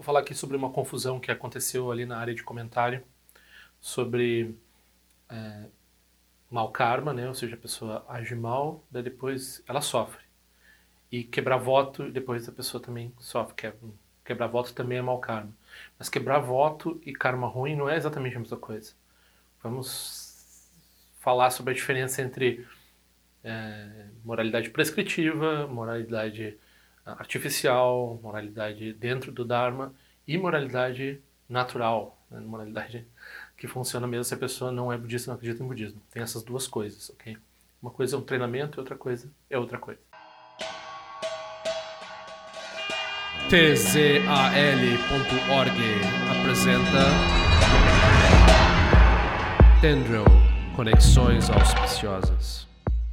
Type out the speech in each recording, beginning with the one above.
Vou falar aqui sobre uma confusão que aconteceu ali na área de comentário sobre mau karma, né? Ou seja, a pessoa age mal, daí depois ela sofre. E quebrar voto, depois a pessoa também sofre. Quebrar voto também é mau karma. Mas quebrar voto e karma ruim não é exatamente a mesma coisa. Vamos falar sobre a diferença entre moralidade prescritiva, moralidade artificial, moralidade dentro do Dharma e moralidade natural, né? Moralidade que funciona mesmo se a pessoa não é budista e não acredita em budismo. Tem essas duas coisas, ok? Uma coisa é um treinamento e outra coisa é outra coisa. tzal.org apresenta Tendril, Conexões Auspiciosas.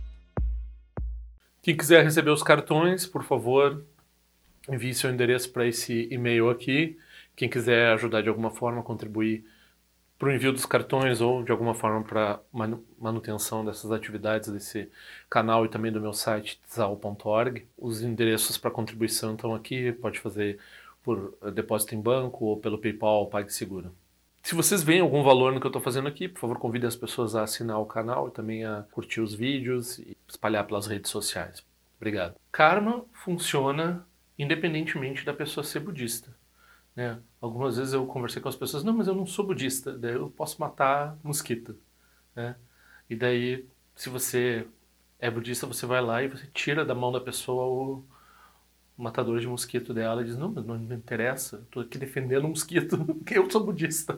Quem quiser receber os cartões, por favor, envie seu endereço para esse e-mail aqui. Quem quiser ajudar de alguma forma, contribuir para o envio dos cartões ou de alguma forma para manutenção dessas atividades desse canal e também do meu site tzal.org. Os endereços para contribuição estão aqui, pode fazer por depósito em banco ou pelo PayPal ou PagSeguro. Se vocês veem algum valor no que eu estou fazendo aqui, por favor, convidem as pessoas a assinar o canal e também a curtir os vídeos e espalhar pelas redes sociais. Obrigado. Karma funciona independentemente da pessoa ser budista, né? Algumas vezes eu conversei com as pessoas, não, mas eu não sou budista, daí eu posso matar mosquito, né? E daí, se você é budista, você vai lá e você tira da mão da pessoa o matador de mosquito dela e diz, não, mas não me interessa, eu estou aqui defendendo o mosquito, porque eu sou budista.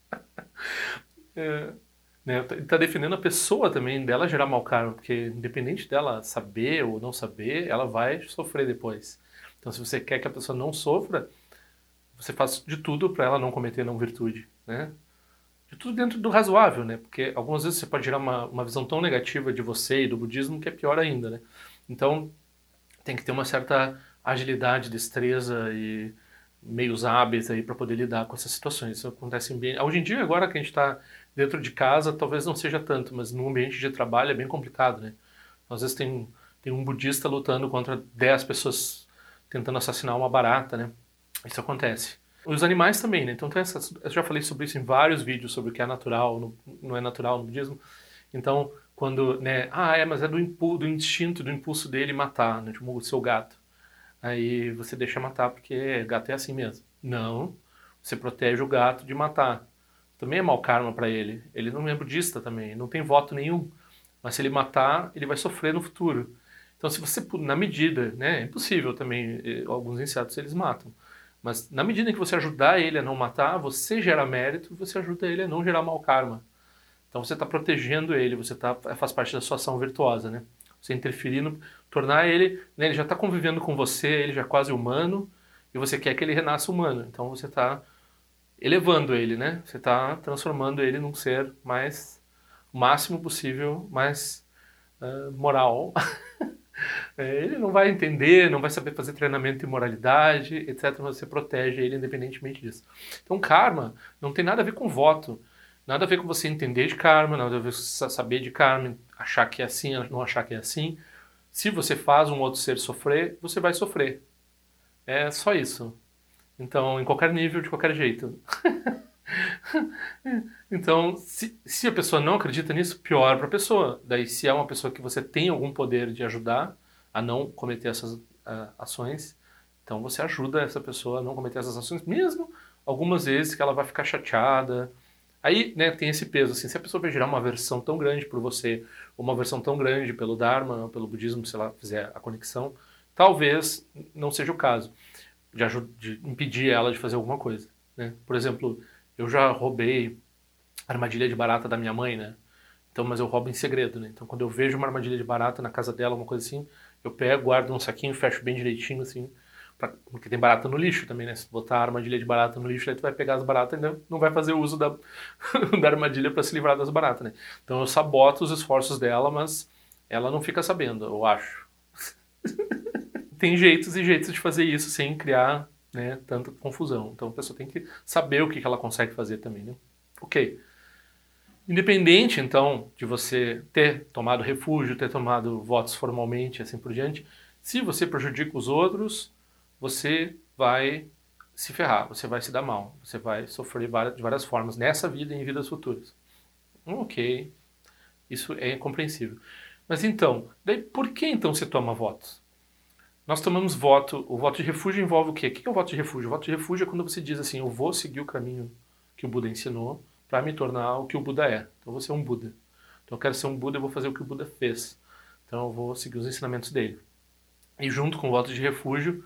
Né? Tá defendendo a pessoa também, dela gerar mau karma, porque independente dela saber ou não saber, ela vai sofrer depois. Então, se você quer que a pessoa não sofra, você faz de tudo para ela não cometer não virtude, né? De tudo dentro do razoável, né? Porque algumas vezes você pode gerar uma visão tão negativa de você e do budismo que é pior ainda, né? Então, tem que ter uma certa agilidade, destreza e meios hábeis aí para poder lidar com essas situações. Isso acontece bem. Hoje em dia, agora que a gente está dentro de casa, talvez não seja tanto, mas no ambiente de trabalho é bem complicado, né? Às vezes tem um budista lutando contra 10 pessoas tentando assassinar uma barata, né? Isso acontece. Os animais também, né? Então eu já falei sobre isso em vários vídeos, sobre o que é natural, não é natural no budismo. Então, quando, né? Mas é do instinto, do impulso dele matar, né? Tipo o seu gato. Aí você deixa matar porque gato é assim mesmo. Não, você protege o gato de matar. Também é mau karma para ele. Ele não é budista também, não tem voto nenhum. Mas se ele matar, ele vai sofrer no futuro. Então, se você, na medida, né? É impossível também, alguns insetos eles matam. Mas na medida em que você ajudar ele a não matar, você gera mérito, você ajuda ele a não gerar mau karma. Então você está protegendo ele, faz parte da sua ação virtuosa, né? Você interferindo, tornar ele, né, ele já está convivendo com você, ele já é quase humano, e você quer que ele renasça humano. Então você está elevando ele, né? Você está transformando ele num ser o máximo possível, mais moral. Ele não vai entender, não vai saber fazer treinamento de moralidade, etc. Mas você protege ele independentemente disso. Então, karma não tem nada a ver com voto, nada a ver com você entender de karma, nada a ver com saber de karma, achar que é assim, não achar que é assim. Se você faz um outro ser sofrer, você vai sofrer. É só isso. Então, em qualquer nível, de qualquer jeito. Então, se a pessoa não acredita nisso, pior para a pessoa. Daí, se é uma pessoa que você tem algum poder de ajudar a não cometer essas ações, então você ajuda essa pessoa a não cometer essas ações, mesmo algumas vezes que ela vai ficar chateada. Aí, né, tem esse peso, assim, se a pessoa vai gerar uma aversão tão grande por você, ou uma aversão tão grande pelo Dharma, pelo budismo, se ela fizer a conexão, talvez não seja o caso de impedir ela de fazer alguma coisa, né? Por exemplo, eu já roubei armadilha de barata da minha mãe, né? Então, mas eu roubo em segredo, né? Então, quando eu vejo uma armadilha de barata na casa dela, uma coisa assim, eu pego, guardo num saquinho, fecho bem direitinho, assim, porque tem barata no lixo também, né? Se botar a armadilha de barata no lixo, aí tu vai pegar as baratas e não vai fazer uso da armadilha para se livrar das baratas, né? Então, eu saboto os esforços dela, mas ela não fica sabendo, eu acho. Tem jeitos e jeitos de fazer isso sem criar, né, tanta confusão. Então a pessoa tem que saber o que ela consegue fazer também, né? Ok. Independente, então, de você ter tomado refúgio, ter tomado votos formalmente, assim por diante, se você prejudica os outros, você vai se ferrar, você vai se dar mal, você vai sofrer de várias formas, nessa vida e em vidas futuras. Ok, isso é compreensível. Mas então, daí por que então se toma votos? Nós tomamos voto, o voto de refúgio envolve o quê? O que é o voto de refúgio? O voto de refúgio é quando você diz assim, eu vou seguir o caminho que o Buda ensinou para me tornar o que o Buda é. Então eu vou ser um Buda. Então eu quero ser um Buda, eu vou fazer o que o Buda fez. Então eu vou seguir os ensinamentos dele. E junto com o voto de refúgio,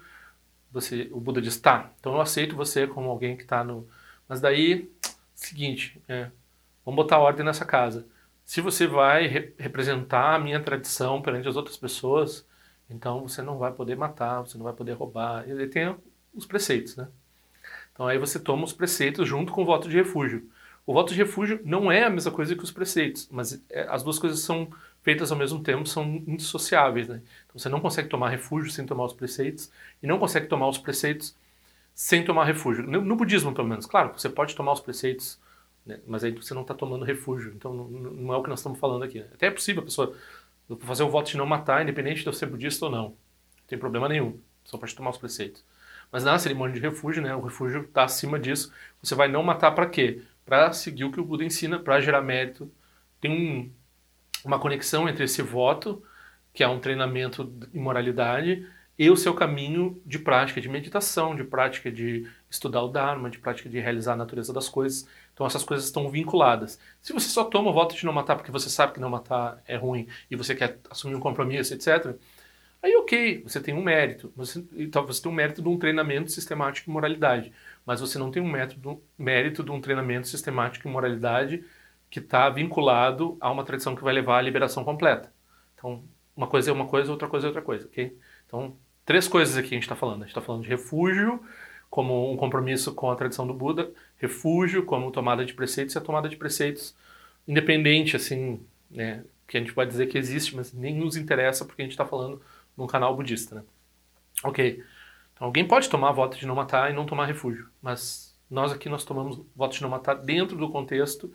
o Buda diz, tá, então eu aceito você como alguém que está no... Mas daí, seguinte, vamos botar ordem nessa casa. Se você vai representar a minha tradição perante as outras pessoas, então você não vai poder matar, você não vai poder roubar. Ele tem os preceitos, né? Então aí você toma os preceitos junto com o voto de refúgio. O voto de refúgio não é a mesma coisa que os preceitos, mas as duas coisas são feitas ao mesmo tempo, são indissociáveis, né? Então você não consegue tomar refúgio sem tomar os preceitos e não consegue tomar os preceitos sem tomar refúgio. No budismo, pelo menos. Claro, você pode tomar os preceitos, né? Mas aí você não está tomando refúgio. Então não é o que nós estamos falando aqui, né? Até é possível a pessoa fazer o voto de não matar, independente de eu ser budista ou não. Não tem problema nenhum. Só pode tomar os preceitos. Mas na cerimônia de refúgio, né, o refúgio está acima disso. Você vai não matar para quê? Para seguir o que o Buda ensina, para gerar mérito. Tem uma conexão entre esse voto, que é um treinamento de moralidade, e o seu caminho de prática de meditação, de prática de estudar o Dharma, de prática de realizar a natureza das coisas. Então essas coisas estão vinculadas. Se você só toma o voto de não matar porque você sabe que não matar é ruim e você quer assumir um compromisso, etc., aí ok, você tem um mérito. Então você tem um mérito de um treinamento sistemático em moralidade. Mas você não tem um mérito de um treinamento sistemático em moralidade que está vinculado a uma tradição que vai levar à liberação completa. Então, uma coisa é uma coisa, outra coisa é outra coisa, ok? Então, 3 coisas aqui a gente está falando. A gente está falando de refúgio como um compromisso com a tradição do Buda, refúgio como tomada de preceitos e a tomada de preceitos independente, assim, né, que a gente pode dizer que existe, mas nem nos interessa porque a gente está falando num canal budista, né? Ok. Então, alguém pode tomar voto de não matar e não tomar refúgio, mas nós aqui nós tomamos voto de não matar dentro do contexto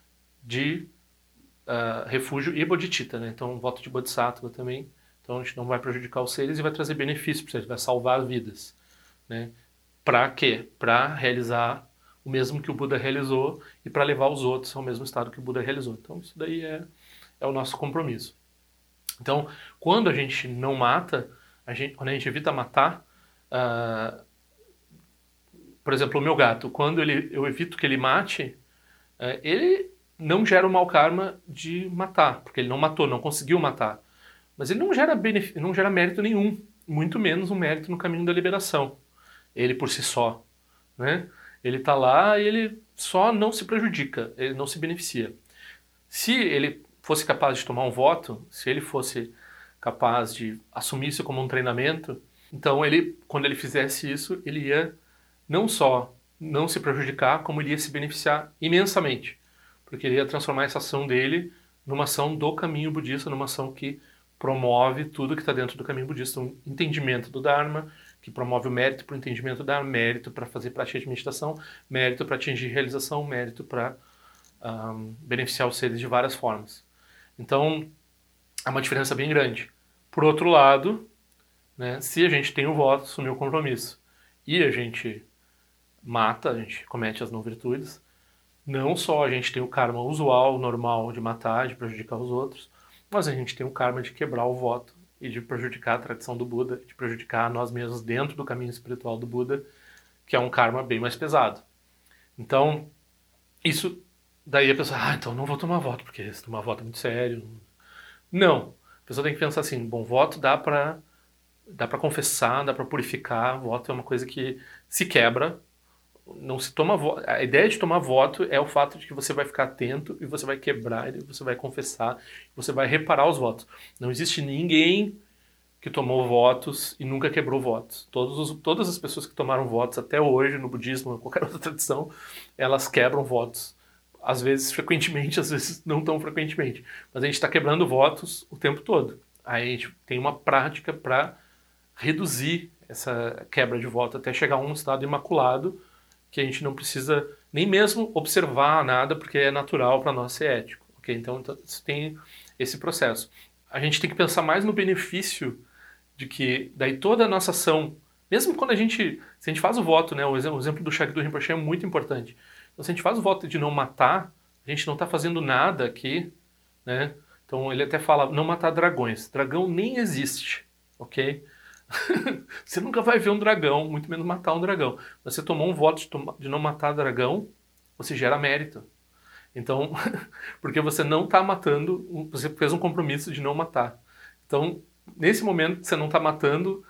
de refúgio e bodhicitta, né? Então, voto de bodhisattva também. Então, a gente não vai prejudicar os seres e vai trazer benefícios para eles, vai salvar vidas, né? Para quê? Para realizar o mesmo que o Buda realizou e para levar os outros ao mesmo estado que o Buda realizou. Então, isso daí é o nosso compromisso. Então, quando a gente não mata, quando a gente evita matar, por exemplo, o meu gato, quando eu evito que ele mate, ele não gera o mau karma de matar, porque ele não matou, não conseguiu matar. Mas ele não gera mérito nenhum, muito menos um mérito no caminho da liberação. Ele por si só, né? Ele está lá e ele só não se prejudica, ele não se beneficia. Se ele fosse capaz de tomar um voto, se ele fosse capaz de assumir isso como um treinamento, então quando ele fizesse isso, ele ia não só não se prejudicar, como ele ia se beneficiar imensamente, porque ele ia transformar essa ação dele numa ação do caminho budista, numa ação que promove tudo que está dentro do caminho budista, um entendimento do Dharma, que promove o mérito para o entendimento do Dharma, mérito para fazer prática de meditação, mérito para atingir realização, mérito para beneficiar os seres de várias formas. Então, é uma diferença bem grande. Por outro lado, né, se a gente tem o voto, assumiu o compromisso, e a gente mata, a gente comete as não virtudes, não só a gente tem o karma usual, normal de matar, de prejudicar os outros, mas a gente tem o karma de quebrar o voto e de prejudicar a tradição do Buda, de prejudicar nós mesmos dentro do caminho espiritual do Buda, que é um karma bem mais pesado. Então, isso daí a pessoa, então não vou tomar voto, porque se tomar voto é muito sério. Não. A pessoa tem que pensar assim, bom, voto dá pra confessar, dá pra purificar, voto é uma coisa que se quebra, não se toma voto. A ideia de tomar voto é o fato de que você vai ficar atento e você vai quebrar, e você vai confessar, você vai reparar os votos. Não existe ninguém que tomou votos e nunca quebrou votos. Todas as pessoas que tomaram votos até hoje no budismo, ou qualquer outra tradição, elas quebram votos. Às vezes frequentemente, às vezes não tão frequentemente. Mas a gente está quebrando votos o tempo todo. Aí a gente tem uma prática para reduzir essa quebra de voto até chegar a um estado imaculado que a gente não precisa nem mesmo observar nada porque é natural para nós ser ético. Okay? Então tem esse processo. A gente tem que pensar mais no benefício de que daí toda a nossa ação Mesmo quando se a gente faz o voto, né, o exemplo do Shakti do Rinpoche é muito importante. Então, se a gente faz o voto de não matar, a gente não está fazendo nada aqui, né? Então ele até fala, não matar dragões. Dragão nem existe, ok? Você nunca vai ver um dragão, muito menos matar um dragão. Você tomou um voto de não matar dragão, você gera mérito. Então, porque você não está matando, você fez um compromisso de não matar. Então, nesse momento que você não está matando,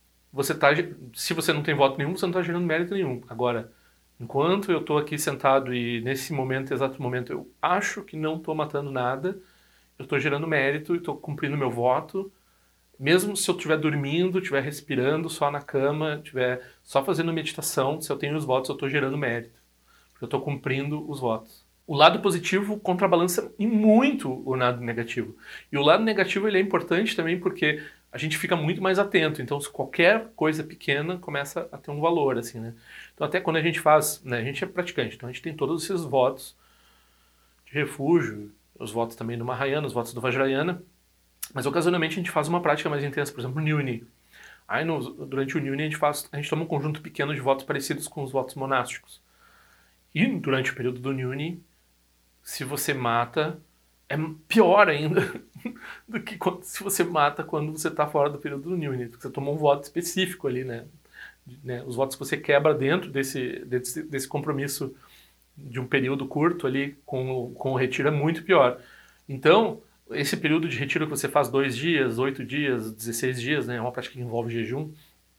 se você não tem voto nenhum, você não está gerando mérito nenhum. Agora, enquanto eu estou aqui sentado e nesse exato momento, eu acho que não estou matando nada, eu estou gerando mérito e estou cumprindo meu voto, mesmo se eu estiver dormindo, estiver respirando só na cama, estiver só fazendo meditação, se eu tenho os votos, eu estou gerando mérito, porque eu estou cumprindo os votos. O lado positivo contrabalança e muito o lado negativo. E o lado negativo ele é importante também porque a gente fica muito mais atento. Então, se qualquer coisa pequena começa a ter um valor, assim, né? Então, até quando a gente faz, né, a gente é praticante, então a gente tem todos esses votos de refúgio, os votos também do Mahayana, os votos do Vajrayana, mas ocasionalmente a gente faz uma prática mais intensa, por exemplo, o Nyuni. Aí, durante o Nyuni, a gente toma um conjunto pequeno de votos parecidos com os votos monásticos. E durante o período do Nyuni, se você mata, é pior ainda do que se você mata quando você está fora do período do Nyuni, porque você tomou um voto específico ali, né? Os votos que você quebra dentro desse compromisso de um período curto ali com o retiro é muito pior. Então, esse período de retiro que você faz 2 dias, 8 dias, 16 dias, né? É uma prática que envolve jejum,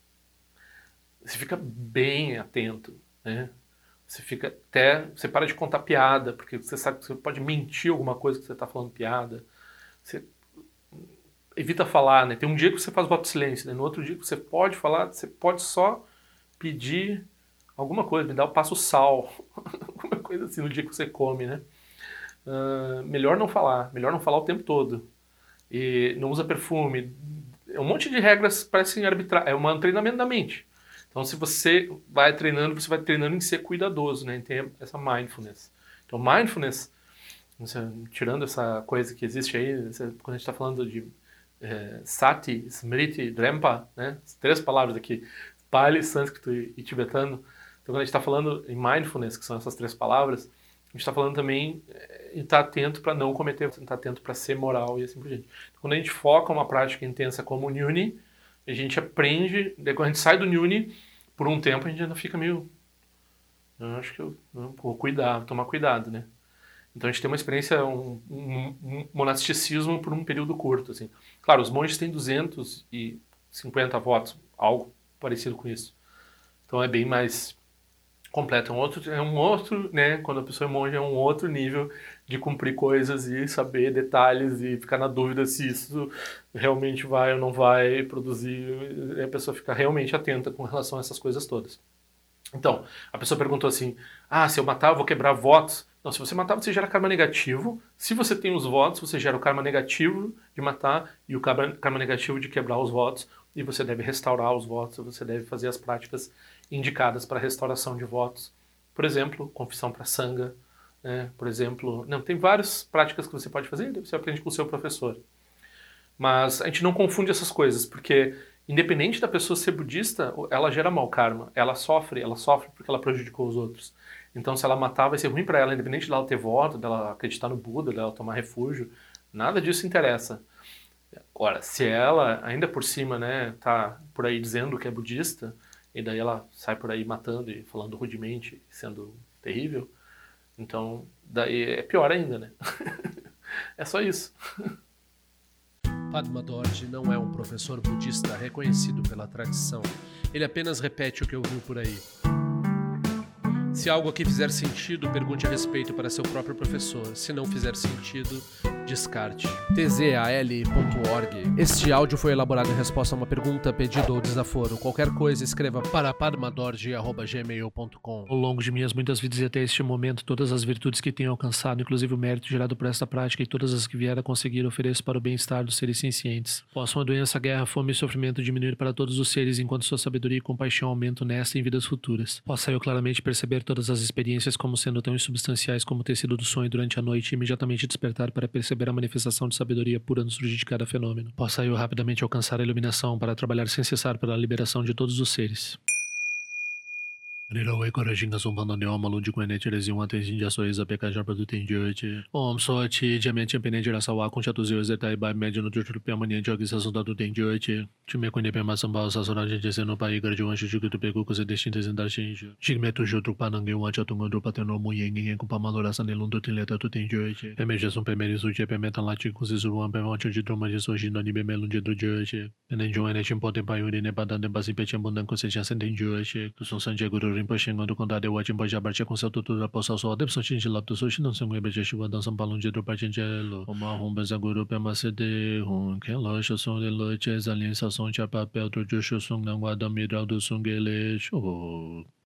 você fica bem atento, né? Você para de contar piada, porque você sabe que você pode mentir alguma coisa que você está falando piada. Você evita falar, né? Tem um dia que você faz voto de silêncio, né? No outro dia que você pode falar, você pode só pedir alguma coisa, me dá o passo sal, alguma coisa assim no dia que você come, né? Melhor não falar o tempo todo. E não usa perfume. Um monte de regras parecem arbitrárias. É um treinamento da mente. Então, se você vai treinando em ser cuidadoso, né? Tem essa mindfulness. Então, mindfulness, tirando essa coisa que existe aí, quando a gente está falando de Sati, Smriti, Drempa, né? As 3 palavras aqui, Pali, Sânscrito e Tibetano. Então, quando a gente está falando em mindfulness, que são essas 3 palavras, a gente está falando também em estar atento para não cometer, estar atento para ser moral e assim por diante. Então, quando a gente foca uma prática intensa como o Nyuni, a gente aprende, quando a gente sai do Nyuni, por um tempo a gente ainda fica meio... Eu acho que eu vou tomar cuidado, né? Então a gente tem uma experiência, um monasticismo por um período curto, assim. Claro, os monges têm 250 votos, algo parecido com isso. Então é bem mais completo. É um outro, né? Quando a pessoa é monge, é um outro nível de cumprir coisas e saber detalhes e ficar na dúvida se isso realmente vai ou não vai produzir. E a pessoa fica realmente atenta com relação a essas coisas todas. Então, a pessoa perguntou assim, se eu matar eu vou quebrar votos. Não, se você matar você gera karma negativo. Se você tem os votos, você gera o karma negativo de matar e o karma negativo de quebrar os votos. E você deve restaurar os votos, você deve fazer as práticas indicadas para restauração de votos. Por exemplo, confissão para sangha, né? Por exemplo, tem várias práticas que você pode fazer, você aprende com o seu professor. Mas a gente não confunde essas coisas, porque independente da pessoa ser budista, ela gera mau karma, ela sofre porque ela prejudicou os outros. Então se ela matar vai ser ruim para ela, independente dela ter voto, dela acreditar no Buda, dela tomar refúgio, nada disso interessa. Agora, se ela, ainda por cima, né, tá por aí dizendo que é budista, e daí ela sai por aí matando e falando rudemente, sendo terrível, então daí é pior ainda, né? É só isso. Padma Dorje não é um professor budista reconhecido pela tradição. Ele apenas repete o que ouviu por aí. Se algo aqui fizer sentido, pergunte a respeito para seu próprio professor. Se não fizer sentido, descarte. tzal.org. Este áudio foi elaborado em resposta a uma pergunta, pedido ou desaforo. Qualquer coisa, escreva para padmadorje@gmail.com. Ao longo de minhas muitas vidas e até este momento, todas as virtudes que tenho alcançado, inclusive o mérito gerado por esta prática e todas as que vier a conseguir, ofereço para o bem-estar dos seres sencientes. Possam a doença, a guerra, a fome e o sofrimento diminuir para todos os seres, enquanto sua sabedoria e compaixão aumentam nesta e em vidas futuras. Possa eu claramente perceber todas as experiências como sendo tão insubstanciais como o tecido do sonho durante a noite e imediatamente despertar para perceber a manifestação de sabedoria pura no surgir de cada fenômeno. Possa eu rapidamente alcançar a iluminação para trabalhar sem cessar pela liberação de todos os seres. Nirawe Korajinga Sumpana Neoma Lundi Kwene Cherezi Wante Jinja Soiza Pekaja Produtin Jochi Om Sochi Jamen Champene Jirasawa Kuncha Tuzio Zetai Bai Mediano Jutu Piamani Jogi Sasunda Tutin Jochi Chime Kwene Pema Samba Sasura Gente Seno Pai Garjuan Shuku Tupeku Kose Destintes Zendar Shinju Shigmetu Jutru Panangi Wancha Tungondo Pateno Muyengi Kupamalora Sanelundu Tinleta Tutin Jochi Pemeja Sum Pemeri Suche Pemetan Lati Kusizuan Pemancha de Troma de Soji no Nibe Melunde do Jochi Nenjoane Chimpote Paiuri Nepadan Basi Pechambundan Conseja Senten Jochi Tuson Sanjaguru Rinpoche quando condado eu atim pode abarcar com seu tudo da poça só deve sentir de lá do sushi não se mueve de chuva dançam balão de dropa gelo uma rumba zaguru pema cd que loja som de loja alien sa som de papel do joshua som não guarda miral do sungele show